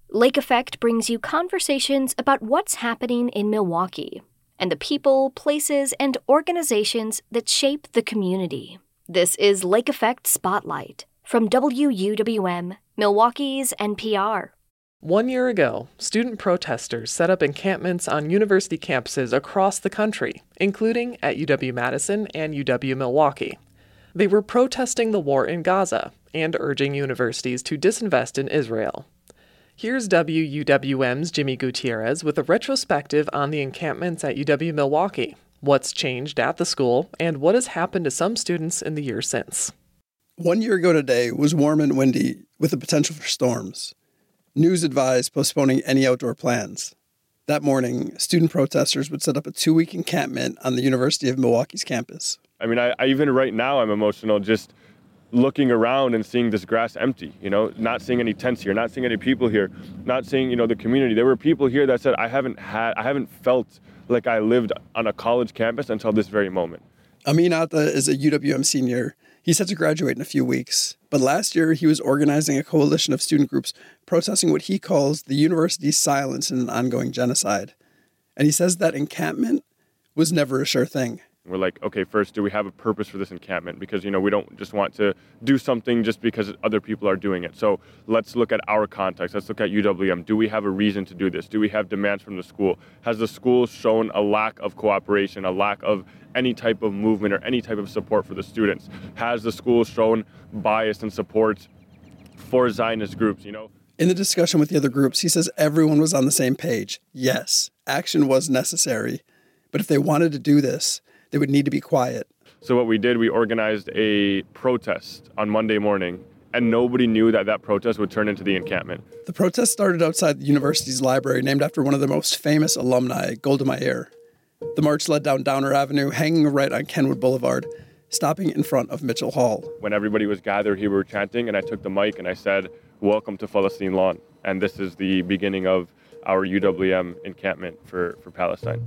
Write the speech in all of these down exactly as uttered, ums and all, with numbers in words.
Lake Effect brings you conversations about what's happening in Milwaukee and the people, places, and organizations that shape the community. This is Lake Effect Spotlight from W U W M, Milwaukee's N P R. One year ago, student protesters set up encampments on university campuses across the country, including at U W-Madison and U W-Milwaukee. They were protesting the war in Gaza and urging universities to disinvest in Israel. Here's W U W M's Jimmy Gutierrez with a retrospective on the encampments at U W-Milwaukee, what's changed at the school, and what has happened to some students in the year since. One year ago today was warm and windy with the potential for storms. News advised postponing any outdoor plans. That morning, student protesters would set up a two-week encampment on the University of Milwaukee's campus. I mean, I, I even right now I'm emotional just looking around and seeing this grass empty, you know, not seeing any tents here, not seeing any people here, not seeing, you know, the community. There were people here that said, I haven't had, I haven't felt like I lived on a college campus until this very moment. Amin Atta is a U W M senior. He's set to graduate in a few weeks. But last year, he was organizing a coalition of student groups protesting what he calls the university's silence in an ongoing genocide. And he says that encampment was never a sure thing. We're like, okay, first, do we have a purpose for this encampment? Because, you know, we don't just want to do something just because other people are doing it. So let's look at our context. Let's look at U W M. Do we have a reason to do this? Do we have demands from the school? Has the school shown a lack of cooperation, a lack of any type of movement or any type of support for the students? Has the school shown bias and support for Zionist groups, you know? In the discussion with the other groups, he says everyone was on the same page. Yes, action was necessary. But if they wanted to do this, they would need to be quiet. So what we did, we organized a protest on Monday morning, and nobody knew that that protest would turn into the encampment. The protest started outside the university's library, named after one of the most famous alumni, Golda Meir. The march led down Downer Avenue, hanging right on Kenwood Boulevard, stopping in front of Mitchell Hall. When everybody was gathered here, we were chanting, and I took the mic and I said, "Welcome to Palestine Lawn." And this is the beginning of our U W M encampment for, for Palestine.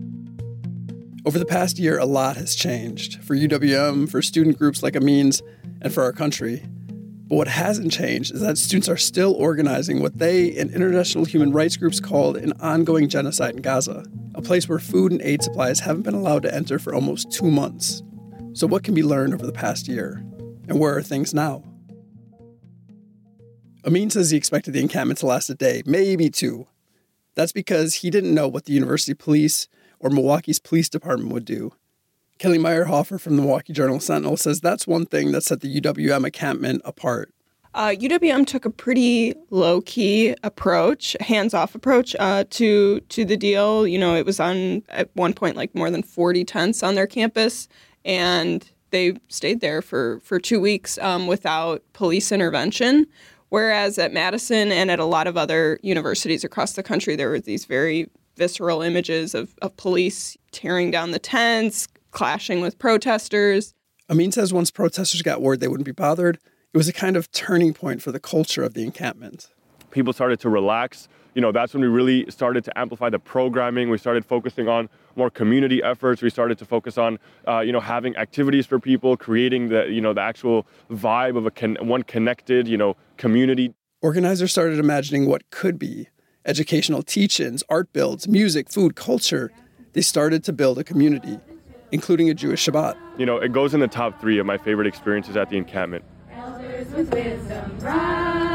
Over the past year, a lot has changed for U W M, for student groups like Amin's, and for our country. But what hasn't changed is that students are still organizing what they and international human rights groups called an ongoing genocide in Gaza, a place where food and aid supplies haven't been allowed to enter for almost two months. So what can be learned over the past year? And where are things now? Amin says he expected the encampment to last a day, maybe two. That's because he didn't know what the university police or Milwaukee's police department would do. Kelly Meyerhofer from the Milwaukee Journal-Sentinel says that's one thing that set the U W M encampment apart. Uh, U W M took a pretty low-key approach, hands-off approach uh, to to the deal. You know, it was on, at one point, like more than forty tents on their campus, and they stayed there for, for two weeks um, without police intervention. Whereas at Madison and at a lot of other universities across the country, there were these very visceral images of, of police tearing down the tents, clashing with protesters. Amin says once protesters got word they wouldn't be bothered, it was a kind of turning point for the culture of the encampment. People started to relax. You know, that's when we really started to amplify the programming. We started focusing on more community efforts. We started to focus on, uh, you know, having activities for people, creating the, you know, the actual vibe of a con- one connected, you know, community. Organizers started imagining what could be. Educational teach-ins, art builds, music, food, culture. They started to build a community, including a Jewish Shabbat. You know, it goes in the top three of my favorite experiences at the encampment. Elders with wisdom rise.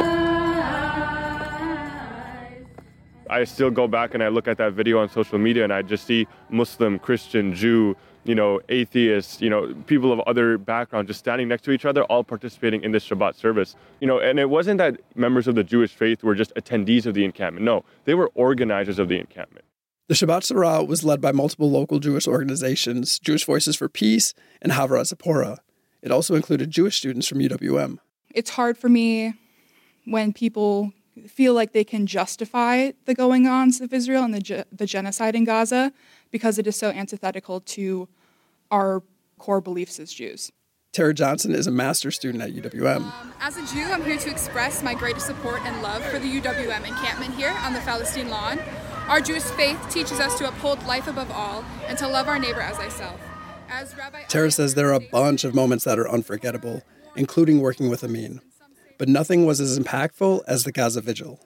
I still go back and I look at that video on social media and I just see Muslim, Christian, Jew, you know, atheists, you know, people of other backgrounds just standing next to each other, all participating in this Shabbat service. You know, and it wasn't that members of the Jewish faith were just attendees of the encampment. No, they were organizers of the encampment. The Shabbat Sarah was led by multiple local Jewish organizations, Jewish Voices for Peace and Havara Zipporah. It also included Jewish students from U W M. It's hard for me when people feel like they can justify the going-ons of Israel and the, ge- the genocide in Gaza because it is so antithetical to our core beliefs as Jews. Tara Johnson is a master's student at U W M. Um, as a Jew, I'm here to express my greatest support and love for the U W M encampment here on the Palestine lawn. Our Jewish faith teaches us to uphold life above all and to love our neighbor as thyself. As Rabbi Tara says there are a bunch of moments that are unforgettable, including working with Amin. But nothing was as impactful as the Gaza Vigil.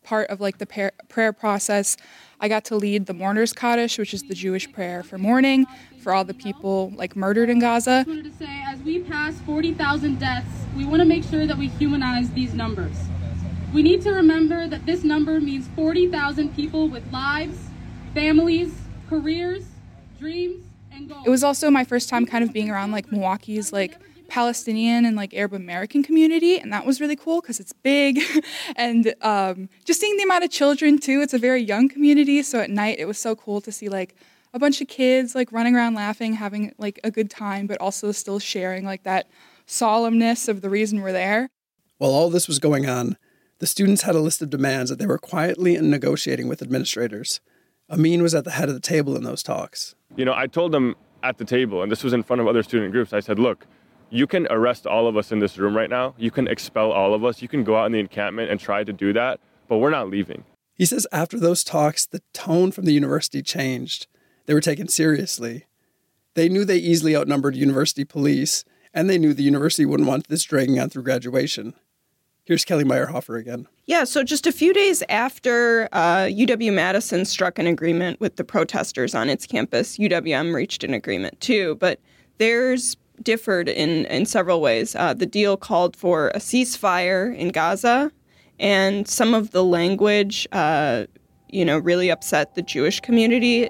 part of like the par- prayer process, I got to lead the Mourners Kaddish, which is the Jewish prayer for mourning for all the people like murdered in Gaza. I wanted to say, as we pass forty thousand deaths, we want to make sure that we humanize these numbers. We need to remember that this number means forty thousand people with lives, families, careers, dreams, and goals. It was also my first time kind of being around like Milwaukee's like Palestinian and like Arab American community, and that was really cool because it's big. And um, just seeing the amount of children too, it's a very young community, so at night it was so cool to see like a bunch of kids like running around laughing, having like a good time, but also still sharing like that solemnness of the reason we're there. While all this was going on, the students had a list of demands that they were quietly negotiating with administrators. Amin was at the head of the table in those talks. You know, I told them at the table, and this was in front of other student groups, I said, look, you can arrest all of us in this room right now. You can expel all of us. You can go out in the encampment and try to do that, but we're not leaving. He says after those talks, the tone from the university changed. They were taken seriously. They knew they easily outnumbered university police, and they knew the university wouldn't want this dragging on through graduation. Here's Kelly Meyerhofer again. Yeah, so just a few days after uh, U W-Madison struck an agreement with the protesters on its campus, U W M reached an agreement too, but theirs differed in, in several ways. Uh, the deal called for a ceasefire in Gaza, and some of the language, uh, you know, really upset the Jewish community.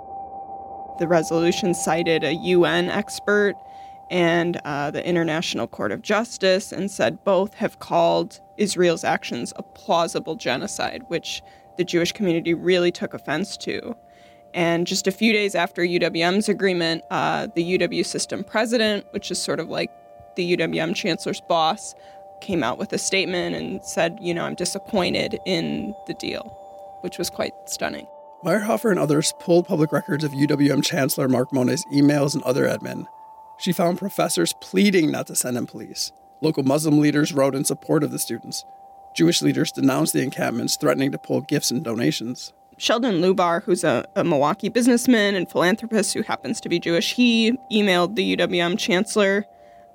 The resolution cited a U N expert and uh, the International Court of Justice, and said both have called Israel's actions a plausible genocide, which the Jewish community really took offense to. And just a few days after U W M's agreement, uh, the U W system president, which is sort of like the U W M chancellor's boss, came out with a statement and said, you know, I'm disappointed in the deal, which was quite stunning. Meyerhofer and others pulled public records of U W M Chancellor Mark Monet's emails and other admin. She found professors pleading not to send in police. Local Muslim leaders wrote in support of the students. Jewish leaders denounced the encampments, threatening to pull gifts and donations. Sheldon Lubar, who's a, a Milwaukee businessman and philanthropist who happens to be Jewish, he emailed the U W M chancellor,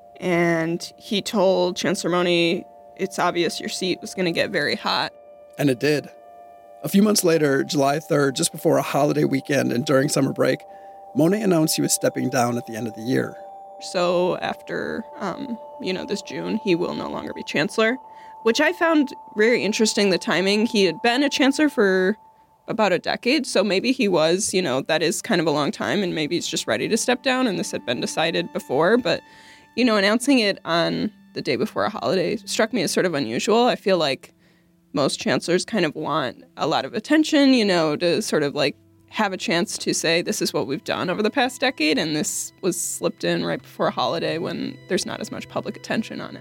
and he told Chancellor Monet, it's obvious your seat was going to get very hot. And it did. A few months later, July third, just before a holiday weekend and during summer break, Monet announced he was stepping down at the end of the year. So after, um, you know, this June, he will no longer be chancellor, which I found very interesting, the timing. He had been a chancellor for about a decade, so maybe he was, you know, that is kind of a long time, and maybe he's just ready to step down, and this had been decided before. But, you know, announcing it on the day before a holiday struck me as sort of unusual. I feel like most chancellors kind of want a lot of attention, you know, to sort of like have a chance to say this is what we've done over the past decade, and this was slipped in right before a holiday when there's not as much public attention on it.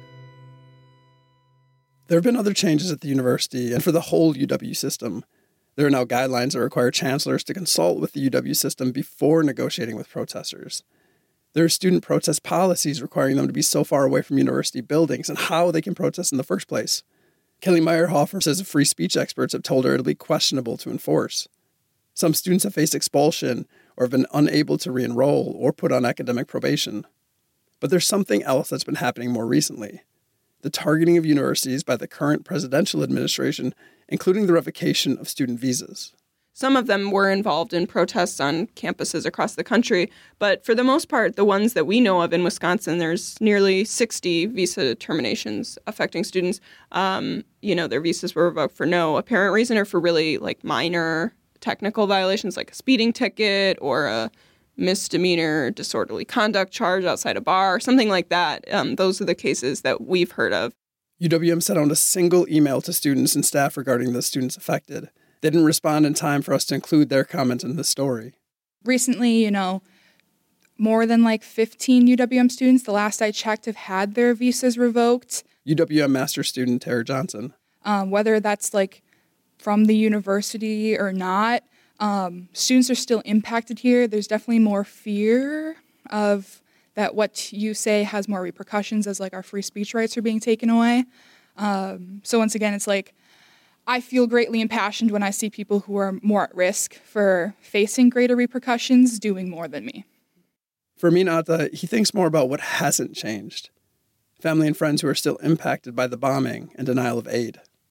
There have been other changes at the university and for the whole U W system. There are now guidelines that require chancellors to consult with the U W system before negotiating with protesters. There are student protest policies requiring them to be so far away from university buildings and how they can protest in the first place. Kelly Meyerhofer says free speech experts have told her it'll be questionable to enforce. Some students have faced expulsion or have been unable to re-enroll or put on academic probation. But there's something else that's been happening more recently. The targeting of universities by the current presidential administration, including the revocation of student visas. Some of them were involved in protests on campuses across the country, but for the most part, the ones that we know of in Wisconsin, there's nearly sixty visa terminations affecting students. Um, you know, their visas were revoked for no apparent reason or for really like minor technical violations like a speeding ticket or a misdemeanor disorderly conduct charge outside a bar, something like that. Um, those are the cases that we've heard of. U W M sent out a single email to students and staff regarding the students affected. They didn't respond in time for us to include their comment in the story. Recently, you know, more than like fifteen U W M students, the last I checked, have had their visas revoked. U W M master student Tara Johnson. Um, whether that's like from the university or not, um, students are still impacted here. There's definitely more fear of that what you say has more repercussions as like our free speech rights are being taken away. Um, so once again, it's like, I feel greatly impassioned when I see people who are more at risk for facing greater repercussions doing more than me. For Amin Atta, he thinks more about what hasn't changed. Family and friends who are still impacted by the bombing and denial of aid.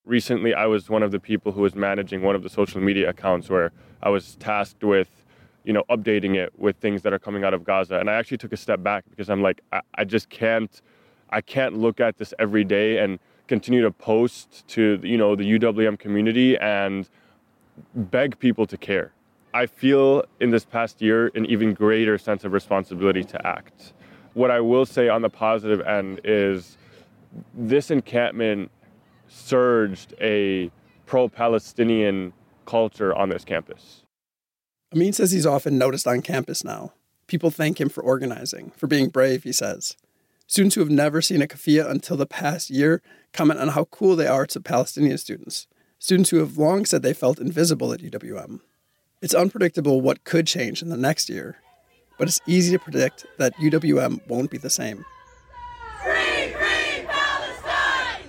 Recently, I was one of the people who was managing one of the social media accounts where I was tasked with, you know, updating it with things that are coming out of Gaza. And I actually took a step back because I'm like, I, I just can't, I can't look at this every day and continue to post to, you know, the U W M community and beg people to care. I feel in this past year an even greater sense of responsibility to act. What I will say on the positive end is this encampment surged a pro-Palestinian culture on this campus. Amin says he's often noticed on campus now. People thank him for organizing, for being brave, he says. Students who have never seen a keffiyeh until the past year comment on how cool they are to Palestinian students. Students who have long said they felt invisible at U W M. It's unpredictable what could change in the next year, but it's easy to predict that U W M won't be the same. Free, free Palestine!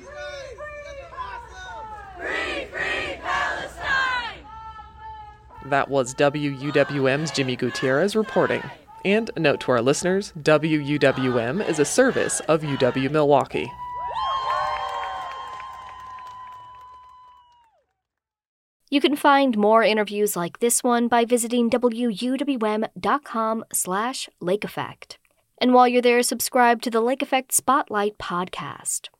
Free, free Palestine! That was W U W M's Jimmy Gutierrez reporting. And a note to our listeners, W U W M is a service of U W-Milwaukee. You can find more interviews like this one by visiting W U W M dot com slash Lake Effect. And while you're there, subscribe to the Lake Effect Spotlight podcast.